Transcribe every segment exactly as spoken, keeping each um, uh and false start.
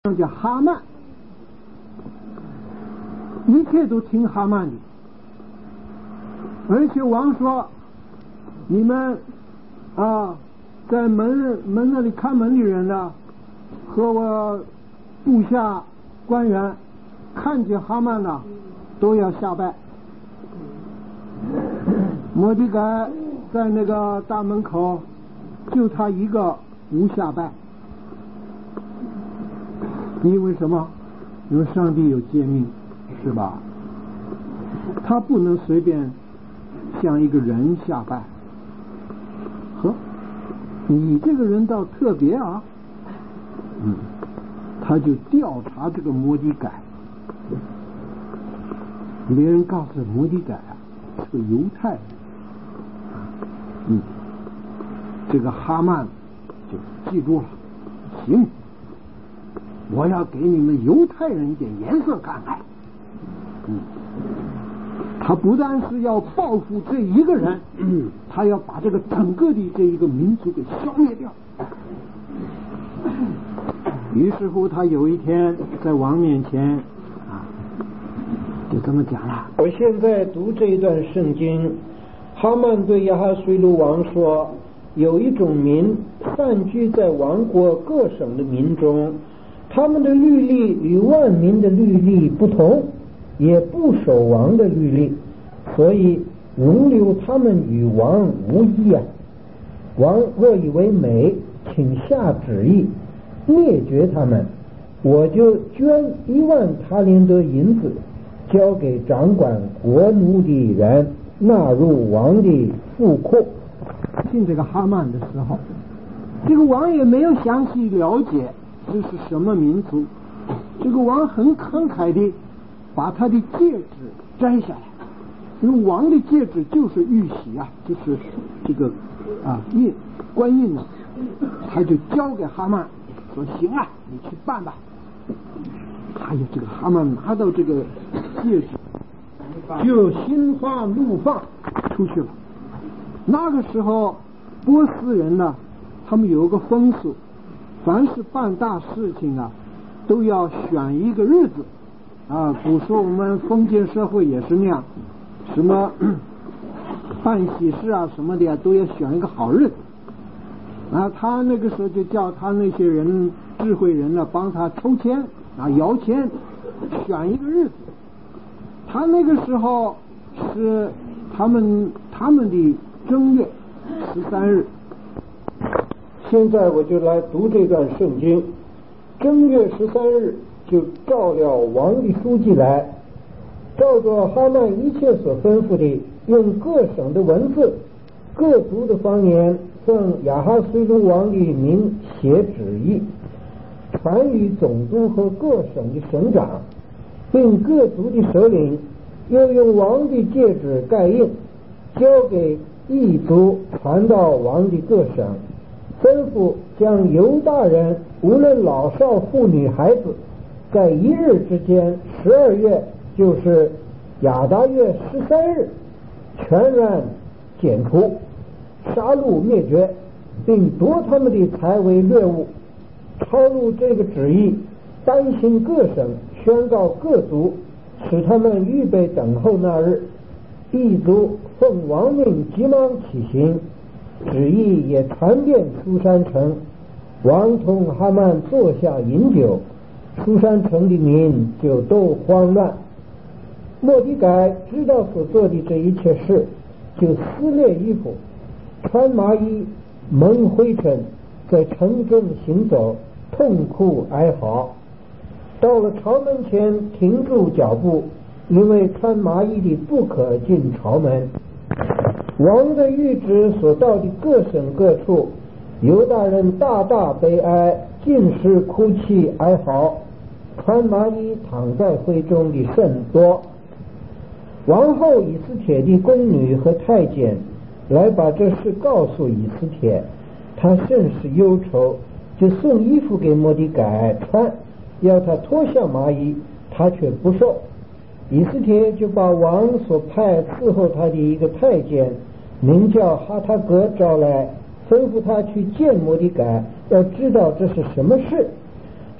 叫哈曼，一切都听哈曼的。而且王说：“你们啊，在门门那里看门的人呢，和我部下官员看见哈曼呢，都要下拜。”摩底改在那个大门口，就他一个无下拜。因为什么？因为上帝有诫命，是吧？他不能随便向一个人下拜。呵，你这个人倒特别啊！嗯，他就调查这个摩底改。别人告诉摩底改啊，是个犹太人。嗯，这个哈曼就记住了，行。我要给你们犹太人一点颜色看看。嗯，他不但是要报复这一个人，嗯，他要把这个整个的这一个民族给消灭掉。于是乎，他有一天在王面前啊，就这么讲了。 我现在读这一段圣经，哈曼对亚哈随鲁王说：“有一种民散居在王国各省的民中。”他们的律例与万民的律例不同，也不守王的律例，所以容留他们与王无异啊。王若以为美，请下旨意灭绝他们，我就捐一万塔林德银子，交给掌管国奴的人，纳入王的富库。 进这个哈曼的时候，这个王也没有详细了解这是什么民族。这个王很慷慨的把他的戒指摘下来，因为王的戒指就是玉玺啊，就是这个啊印官印呢，他就交给哈曼说：“行啊，你去办吧。”还有这个哈曼拿到这个戒指，就心花怒放出去了。那个时候波斯人呢，他们有个风俗，凡是办大事情啊，都要选一个日子啊。古时候我们封建社会也是那样，什么办喜事啊什么的呀、啊，都要选一个好日子。啊，他那个时候就叫他那些人智慧人呢，帮他抽签啊，摇签，选一个日子。他那个时候是他们他们的正月十三日。 现在我就来读这段圣经。正月十三日，就召了王的书记来，照着哈曼一切所吩咐的，用各省的文字、各族的方言，奉亚哈随鲁王的名写旨意，传与总督和各省的省长，并各族的首领，又用王的戒指盖印，交给异族，传到王的各省。吩咐将犹大人无论老少妇女孩子，在一日之间，十二月就是亚达月十三日，全然剪除，杀戮灭绝，并夺他们的财为掠物。抄录这个旨意，担心各省，宣告各族，使他们预备等候那日。异族奉王命急忙起行，旨意也传遍书珊城。王同哈曼坐下饮酒，书珊城的民就都慌乱。末底改知道所做的这一切事，就撕裂衣服，穿麻衣，蒙灰尘，在城中行走，痛哭哀嚎。到了朝门前，停住脚步，因为穿麻衣的不可进朝门。王的谕旨所到的各省各处，犹大人大大悲哀，尽是哭泣哀嚎，穿麻衣躺在灰中的甚多。王后以斯帖的宫女和太监来把这事告诉以斯帖，他甚是忧愁，就送衣服给末底改穿，要他脱下麻衣，他却不受。以斯帖就把王所派伺候他的一个太监，名叫哈他格招来，吩咐他去见末底改，要知道这是什么事。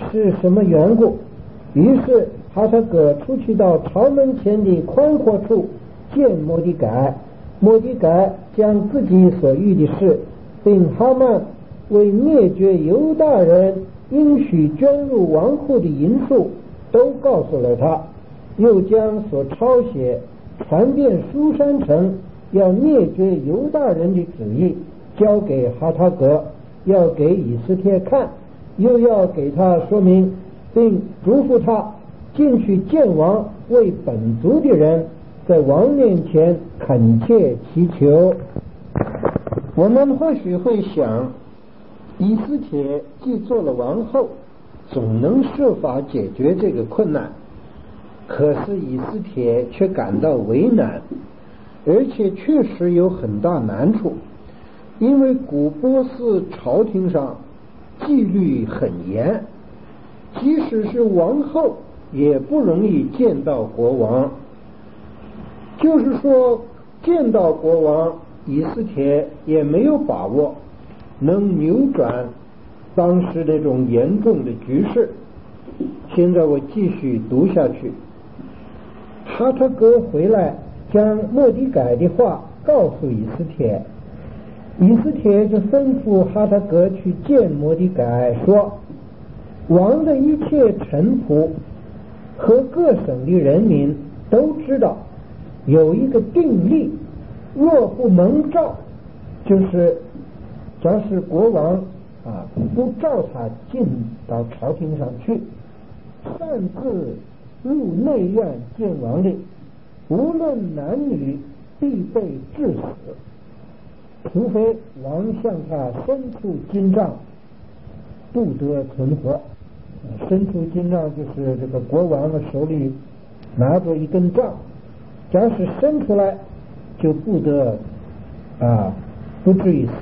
是什么缘故。于是哈塔格出去到朝门前的宽阔处见摩底改，摩底改将自己所遇的事，并哈曼为灭绝犹大人应许捐入王库的银数都告诉了他，又将所抄写传遍书珊城要灭绝犹大人的旨意交给哈塔格，要给以斯帖看，又要给他说明，并嘱咐他进去见王，为本族的人在王面前恳切祈求。我们或许会想，以斯帖既做了王后，总能设法解决这个困难。可是以斯帖却感到为难，而且确实有很大难处，因为古波斯朝廷上纪律很严，即使是王后也不容易见到国王。就是说，见到国王，以斯帖也没有把握能扭转当时那种严重的局势。现在我继续读下去。哈塔格回来，将末底改的话告诉以斯帖，以斯帖就吩咐哈塔格去见末底改，说王的一切臣仆和各省的人民都知道有一个定例，若不蒙召，就是假使国王啊不召他进到朝廷上去，擅自入内院见王的，无论男女必被致死，除非王向他伸出金杖，不得存活。伸出金杖就是这个国王的手里拿着一根杖，假使伸出来就不得啊不至于死。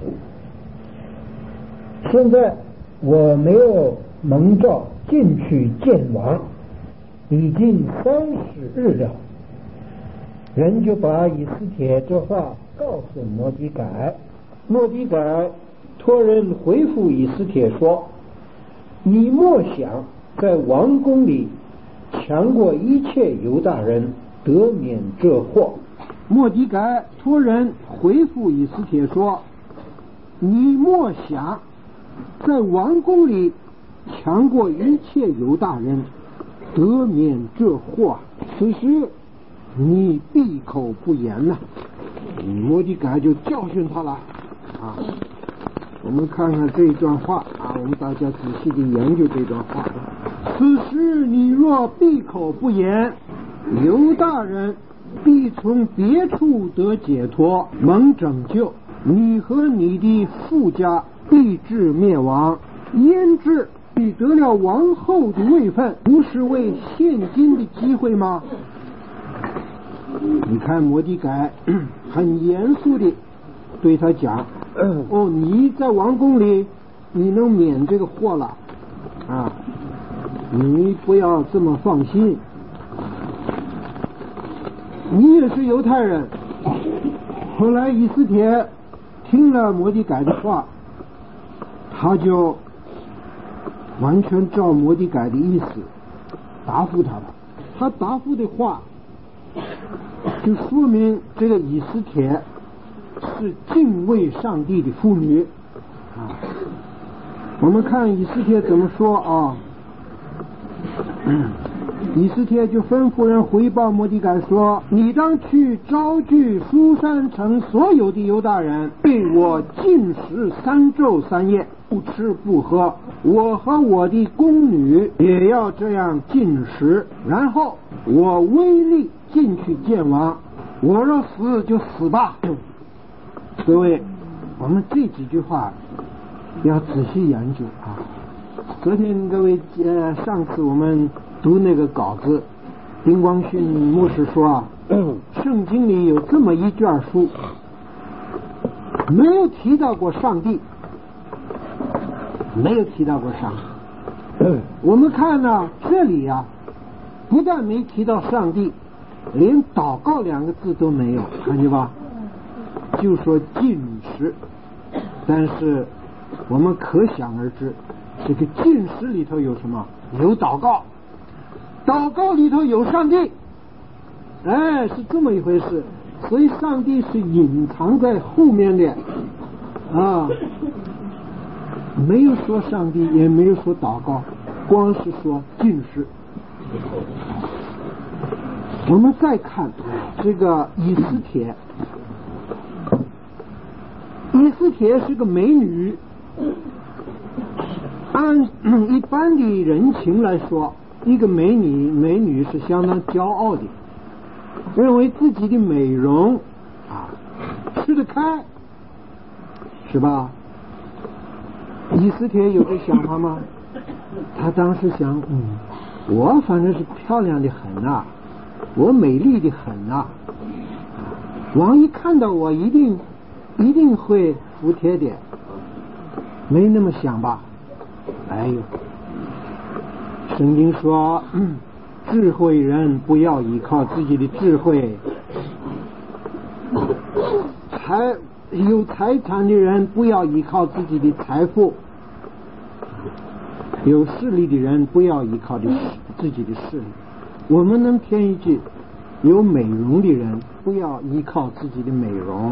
现在我没有蒙召进去见王，已经三十日了。人就把以斯帖这话告诉末底改，末底改托人回复以斯帖说，你莫想在王宫里强过一切犹大人，得免这祸。 末底改托人回复以斯帖说，你莫想在王宫里强过一切犹大人，得免这祸。此时你闭口不言了。末底改就教训他了啊。我们看看这一段话啊，我们大家仔细的研究这段话。此时你若闭口不言，犹大人必从别处得解脱，蒙拯救，你和你的父家必至灭亡。焉知你得了王后的位分，不是为现今的机会吗？你看末底改很严肃的对他讲，哦，你在王宫里你能免这个祸了啊，你不要这么放心，你也是犹太人。后来以斯帖听了末底改的话，他就完全照末底改的意思答复他了。他答复的话就说明这个以斯帖是敬畏上帝的妇女啊。我们看以斯帖怎么说啊？嗯，以斯帖就吩咐人回报末底改说，你当去招聚书珊城所有的犹大人，对我禁食三昼三夜，不吃不喝，我和我的宫女也要这样禁食，然后我威力进去见王，我若死就死吧。各位，我们这几句话要仔细研究啊。昨天各位呃，上次我们读那个稿子，丁光训牧师说啊，圣经里有这么一卷书，没有提到过上帝，没有提到过上帝。我们看呢，这里啊，不但没提到上帝，连祷告两个字都没有，看见吧？就说禁食，但是我们可想而知， 这个禁食里头有什么？有祷告，祷告里头有上帝，哎，是这么一回事。所以上帝是隐藏在后面的啊，没有说上帝，也没有说祷告，光是说禁食。我们再看这个以斯帖，以斯帖是个美女，按一般的人情来说，一个美女美女是相当骄傲的，认为自己的美容啊吃得开，是吧？以斯帖有这想法吗？他当时想，嗯，我反正是漂亮的很呐、啊，我美丽的很呐、啊，王一看到我一定一定会服帖的，没那么想吧？哎呦，圣经说，嗯，智慧人不要依靠自己的智慧，财有财产的人不要依靠自己的财富，有势力的人不要依靠的自己的势力。我们能添一句，有美容的人不要依靠自己的美容，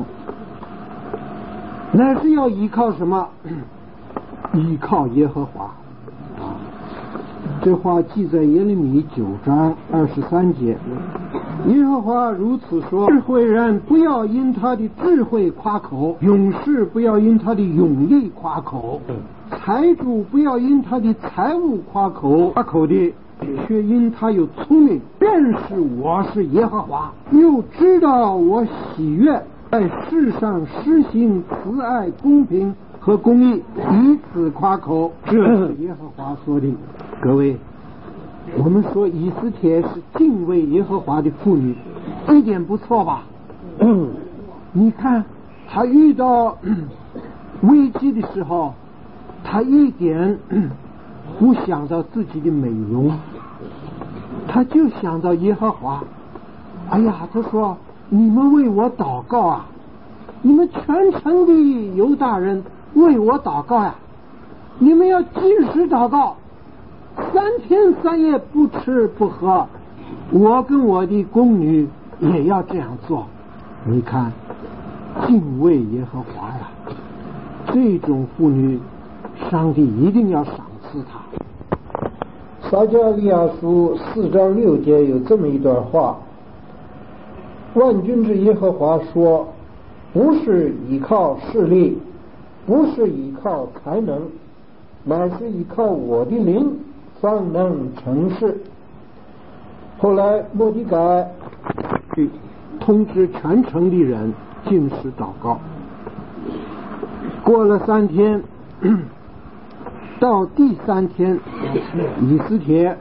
那是要依靠什么？依靠耶和华。这话记在耶利米九章二十三节。耶和华如此说：智慧人不要因他的智慧夸口，勇士不要因他的勇力夸口，财主不要因他的财物夸口，夸口的却因他有聪明，便是我是耶和华，又知道我喜悦在世上施行慈爱、公平和公义，以此夸口。这是耶和华说的。各位，我们说以斯帖是敬畏耶和华的妇女，这一点不错吧？你看她遇到危机的时候，她一点不想到自己的美容，她就想到耶和华。哎呀，她说：你们为我祷告啊，你们全城的犹大人为我祷告呀、啊，你们要禁食祷告，三天三夜不吃不喝，我跟我的宫女也要这样做。你看，敬畏耶和华呀，这种妇女上帝一定要赏赐她。 撒迦利亚书四章六节有这么一段话：万军之耶和华说，不是依靠势力，不是依靠才能，乃是依靠我的灵方能成事。后来末底改通知全城的人禁食祷告。过了三天，到第三天，以斯帖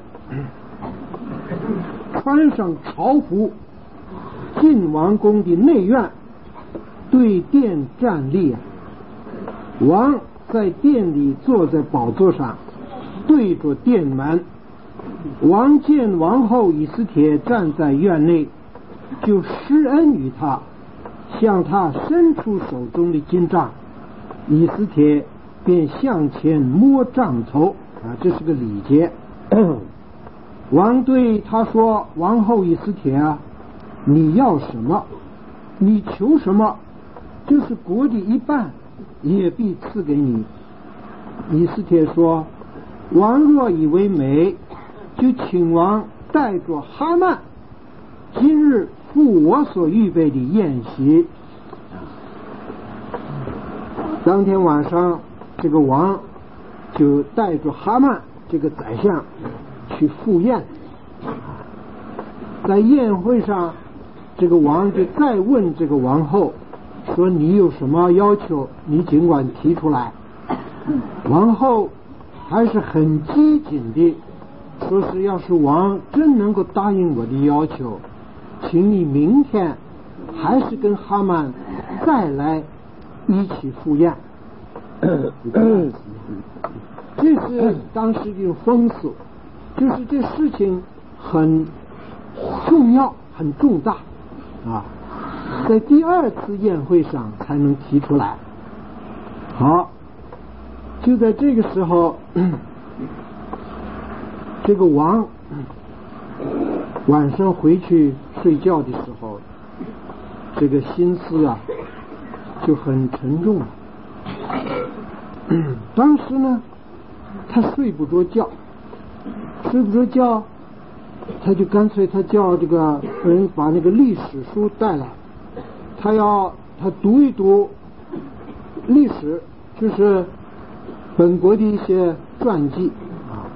穿上朝服，进王宫的内院，对殿站立。王在殿里坐在宝座上，对着殿门。王见王后以斯帖站在院内，就施恩于他，向他伸出手中的金杖。以斯帖便向前摸杖头啊，这是个礼节。王对他说：王后以斯帖啊，你要什么？你求什么？就是国的一半，也必赐给你。以斯帖说：王若以为美，就请王带着哈曼今日赴我所预备的宴席。当天晚上，这个王就带着哈曼这个宰相去赴宴。在宴会上，这个王就再问这个王后说：你有什么要求，你尽管提出来。王后还是很机警的说，是要是王真能够答应我的要求，请你明天还是跟哈曼再来一起赴宴。这是当时的风俗，就是这事情很重要很重大啊，在第二次宴会上才能提出来。好， 就在这个时候，这个王晚上回去睡觉的时候，这个心思啊就很沉重了。当时呢，他睡不着觉，睡不着觉，他就干脆他叫这个人把那个历史书带来，他要他读一读历史，就是本国的一些传记啊。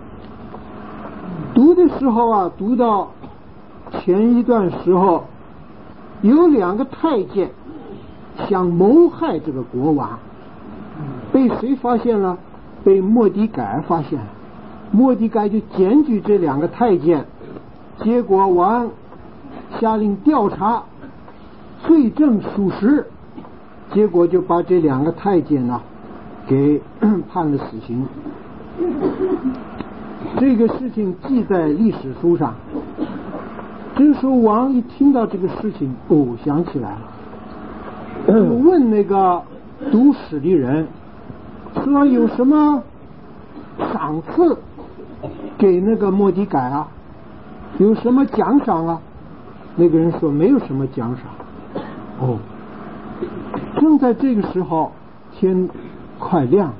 读的时候啊，读到前一段时候，有两个太监想谋害这个国王，被谁发现了？被末底改发现了。末底改就检举这两个太监，结果王下令调查，罪证属实，结果就把这两个太监呢给判了死刑。这个事情记在历史书上。这时候王一听到这个事情，哦，想起来了，就问那个读史的人说有什么赏赐给那个末底改啊，有什么奖赏啊？那个人说没有什么奖赏。哦，正在这个时候，天快亮，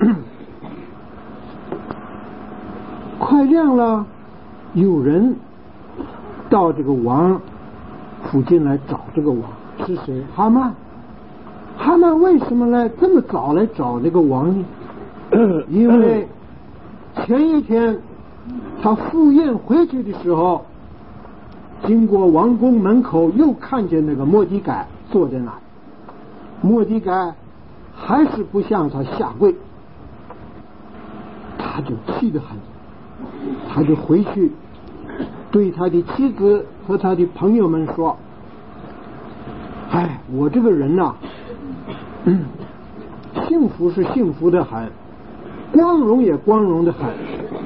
快亮了，有人到这个王附近来找这个王，是谁？哈曼。哈曼为什么来这么早来找这个王呢？因为前一天他赴宴回去的时候，经过王宫门口，又看见那个末底改坐在那里。末底改还是不向他下跪，他就气得很，他就回去对他的妻子和他的朋友们说：哎，我这个人呐、啊嗯，幸福是幸福的很，光荣也光荣的很，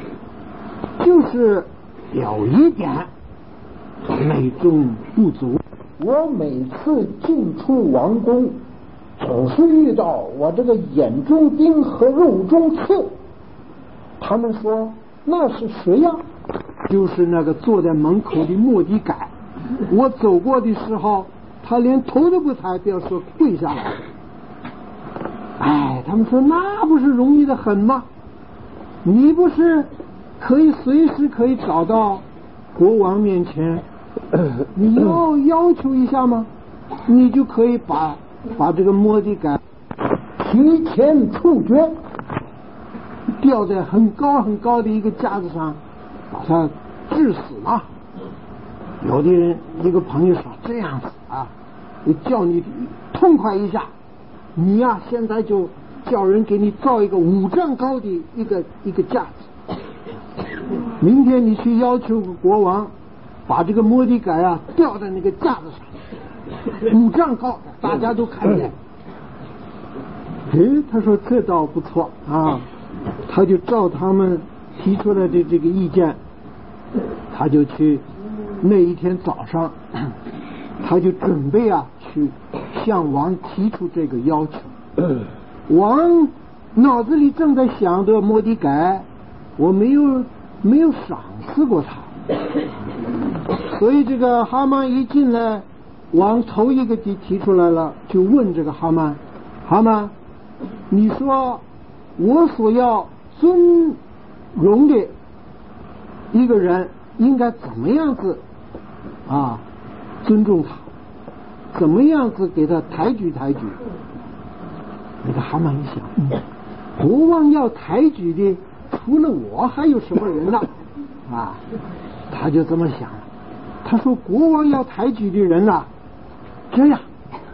就是有一点美中不足。 我每次进出王宫，总是遇到我这个眼中钉和肉中刺。他们说那是谁呀？ 就是那个坐在门口的末底改。我走过的时候，他连头都不抬，不要说跪下来。哎，他们说那不是容易的很吗？你不是可以随时可以找到国王面前，你要要求一下吗？你就可以把把这个末底改提前处决， 吊在很高很高的一个架子上，把他致死嘛。有的人一个朋友说这样子啊，我叫你痛快一下，你呀、啊、现在就叫人给你造一个五丈高的一个一个架子，明天你去要求国王把这个末底改啊吊在那个架子上，五丈高，大家都看见。哎，他说这倒不错啊，他就照他们提出来的这个意见，他就去那一天早上，他就准备啊去向王提出这个要求。王脑子里正在想着末底改，我没有没有赏赐过他，所以这个哈曼一进来，王头一个就提出来了，就问这个哈曼：哈曼，你说我所要尊荣的一个人应该怎么样子啊尊重他，怎么样子给他抬举抬举？那个哈曼一想，嗯，国王要抬举的除了我还有什么人呢？啊，他就这么想了。他说国王要抬举的人啊，这样，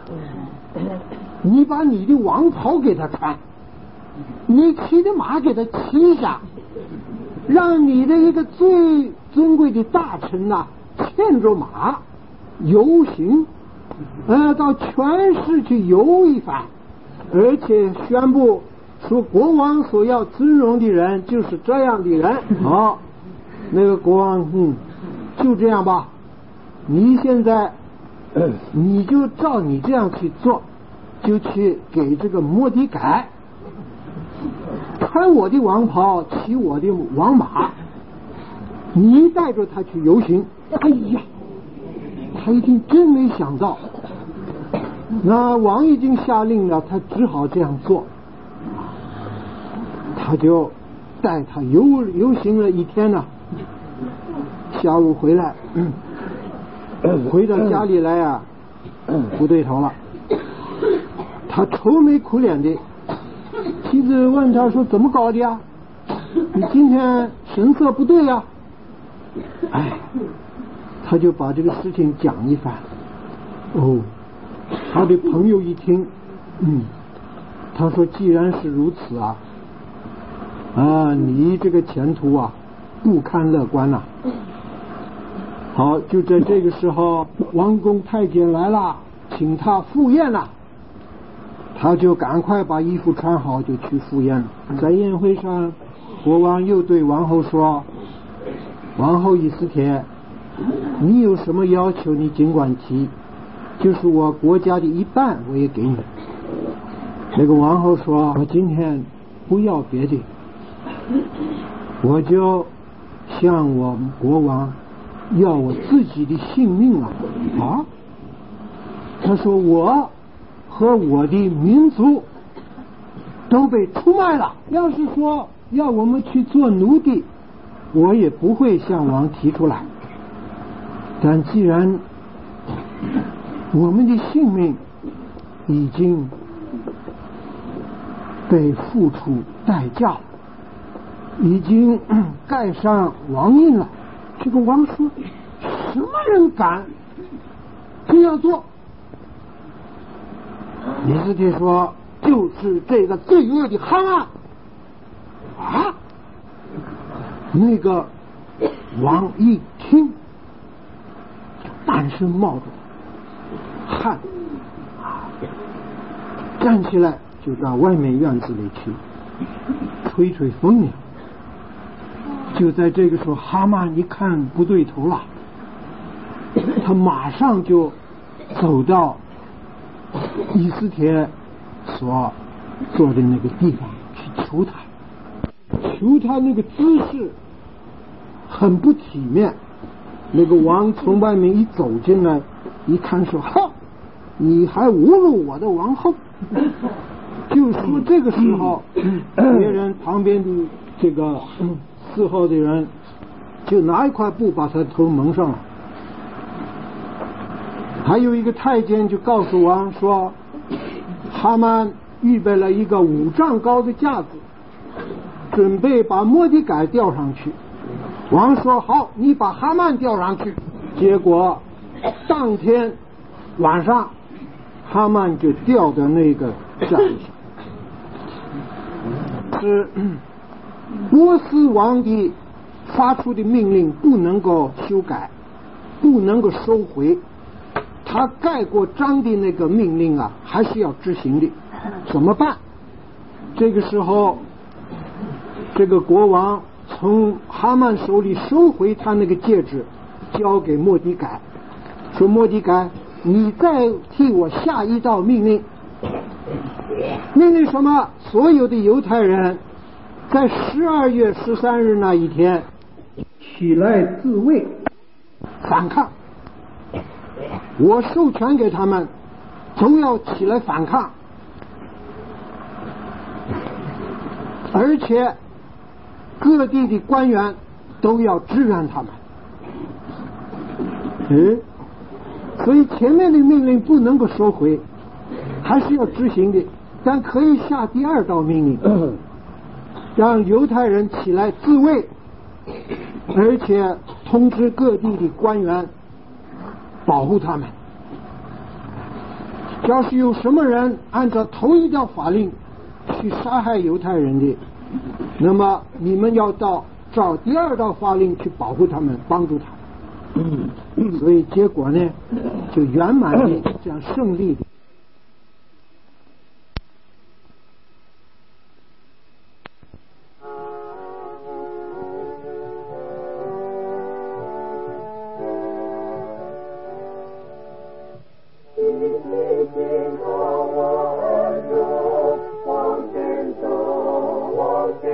你把你的王袍给他穿，你骑的马给他骑一下，让你的一个最尊贵的大臣呐、啊、牵着马游行，呃，到全市去游一番，而且宣布说国王所要尊荣的人就是这样的人。好，那个国王，嗯，就这样吧。你现在，你就照你这样去做，就去给这个末底改穿我的王袍，骑我的王马，你带着他去游行。哎呀，他一听真没想到，那王已经下令了，他只好这样做。他就带他游游行了一天呢，下午回来，嗯、回到家里来啊，不对头了，他愁眉苦脸的。妻子问他说：“怎么搞的呀？你今天神色不对呀？”哎，他就把这个事情讲一番。哦，他的朋友一听，嗯，他说：“既然是如此啊，啊，你这个前途啊，不堪乐观呐。”好，就在这个时候，王公太监来了，请他赴宴了。他就赶快把衣服穿好，就去赴宴了。在宴会上，国王又对王后说：“王后以斯帖，你有什么要求，你尽管提，就是我国家的一半，我也给你。”那个王后说：“我今天不要别的，我就向我们国王要我自己的性命啊！”啊，他说：“我和我的民族都被出卖了，要是说要我们去做奴隶，我也不会向王提出来。但既然我们的性命已经被付出代价了，已经盖上王印了，这个王说：什么人敢这样做？”以斯帖说：“就是这个罪恶的哈曼啊！”那个王一听，满身冒着汗，站起来就到外面院子里去吹吹风呀。就在这个时候，哈曼一看不对头了，他马上就走到以斯帖所坐的那个地方去求他，求他那个姿势很不体面。那个王从外面一走进来，一看说：“哈，你还侮辱我的王后！”就说这个时候，别人旁边的这个伺候的人就拿一块布把他头蒙上了。还有一个太监就告诉王说：“哈曼预备了一个五丈高的架子，准备把末底改吊上去。”王说：“好，你把哈曼吊上去。”结果当天晚上，哈曼就吊在那个架子上。是波斯王的发出的命令不能够修改，不能够收回。他盖过章的那个命令啊，还是要执行的。怎么办？这个时候，这个国王从哈曼手里收回他那个戒指，交给末底改，说：“末底改，你再替我下一道命令。命令什么？所有的犹太人在十二月十三日那一天起来自卫反抗。我授权给他们，都要起来反抗，而且各地的官员都要支援他们。”嗯，所以前面的命令不能够收回，还是要执行的，但可以下第二道命令，让犹太人起来自卫，而且通知各地的官员保护他们。要是有什么人按照头一条法令去杀害犹太人的，那么你们要到照第二道法令去保护他们，帮助他们。所以结果呢，就圆满的这样胜利的。 经过我耳朵，往前走，往前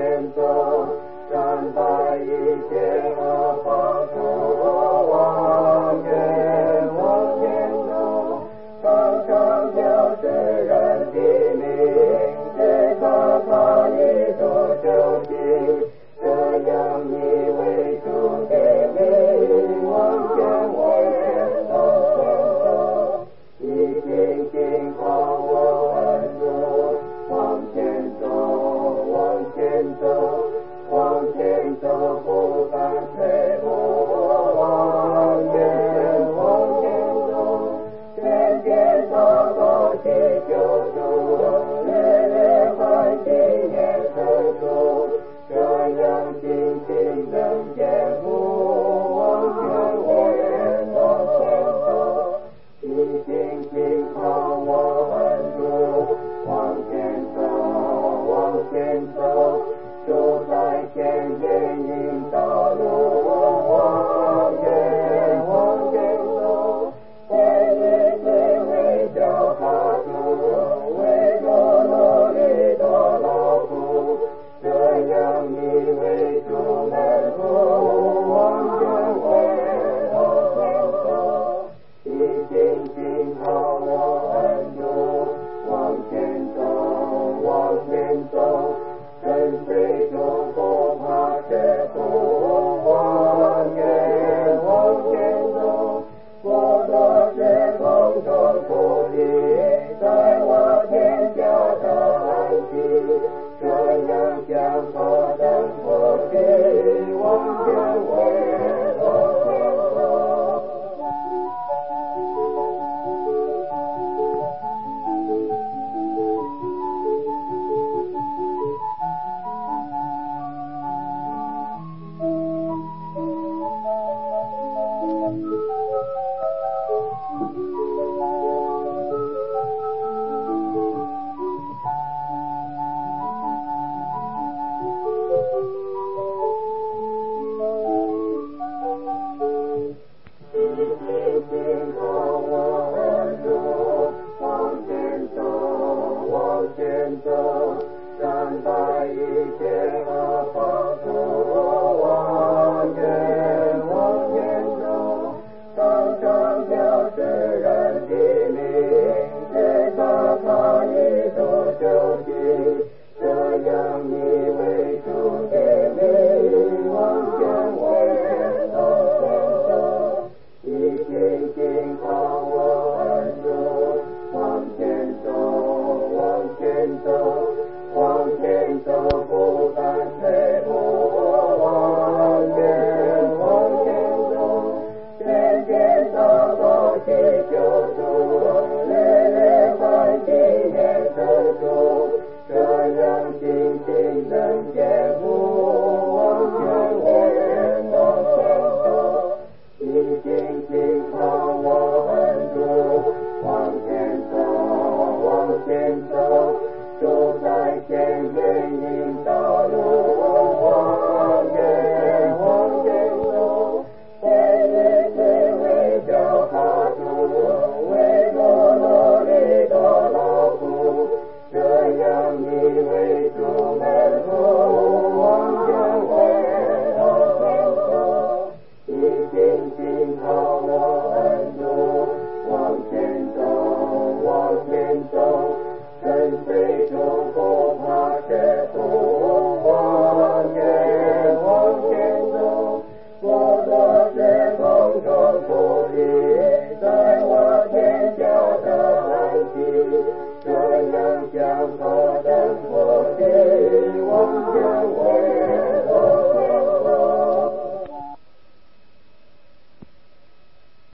中不离，在我天下的安息，这样向他的我给我将